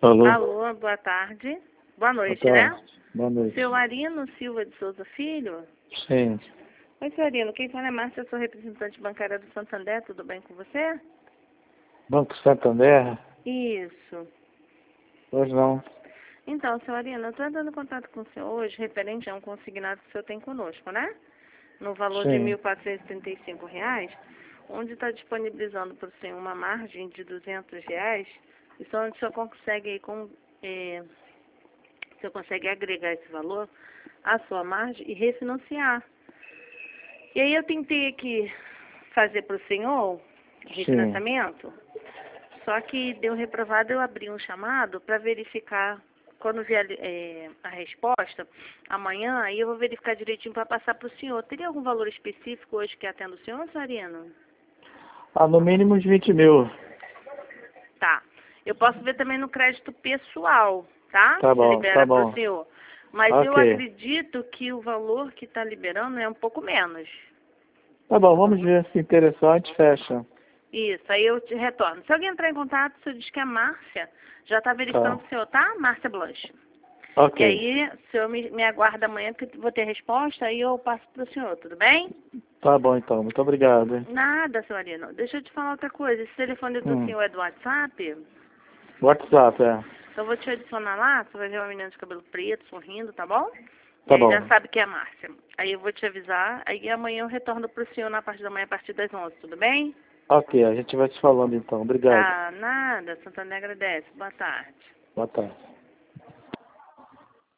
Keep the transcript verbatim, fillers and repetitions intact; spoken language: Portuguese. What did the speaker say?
Alô? Alô, boa tarde. Boa noite, Boa né? tarde. Boa noite. Seu Arino Silva de Souza Filho? Sim. Oi, seu Arino. Quem fala é Márcia, eu sou representante bancária do Santander. Tudo bem com você? Banco Santander? Isso. Hoje não. Então, seu Arino, eu estou dando contato com o senhor hoje referente a um consignado que o senhor tem conosco, né? No valor de Sim. mil quatrocentos e trinta e cinco reais, onde está disponibilizando para o senhor uma margem de duzentos reais, isso onde o senhor consegue aí com... É, o senhor consegue agregar esse valor à sua margem e refinanciar. E aí eu tentei aqui fazer para o senhor Sim. refinanciamento, só que deu reprovado, eu abri um chamado para verificar, quando vier é, a resposta, amanhã, aí eu vou verificar direitinho para passar para o senhor. Teria algum valor específico hoje que atenda o senhor, Sarino? Ah, no mínimo uns vinte mil. Tá. Eu posso ver também no crédito pessoal, tá? Tá Se bom, tá libera para o bom. senhor. Mas eu Ok. acredito que o valor que está liberando é um pouco menos. Tá bom, vamos ver se interessante, fecha. Isso, aí eu te retorno. Se alguém entrar em contato, você diz que é Márcia, já está verificando Tá. para o senhor, tá? Márcia Blanche. E Ok. aí, o senhor me, me aguarda amanhã, que eu vou ter resposta, aí eu passo para o senhor, tudo bem? Tá bom então, muito obrigado. hein? Nada, seu Arino. Deixa eu te falar outra coisa. Esse telefone do Hum. senhor é do WhatsApp? WhatsApp, é. Então eu vou te adicionar lá, você vai ver uma menina de cabelo preto, sorrindo, tá bom? E Tá aí já bom. sabe que é a Márcia. Aí eu vou te avisar, aí amanhã eu retorno pro senhor na parte da manhã, a partir das onze, tudo bem? Ok, a gente vai se falando então. Obrigado. Tá, nada, Santander agradece. Boa tarde. Boa tarde.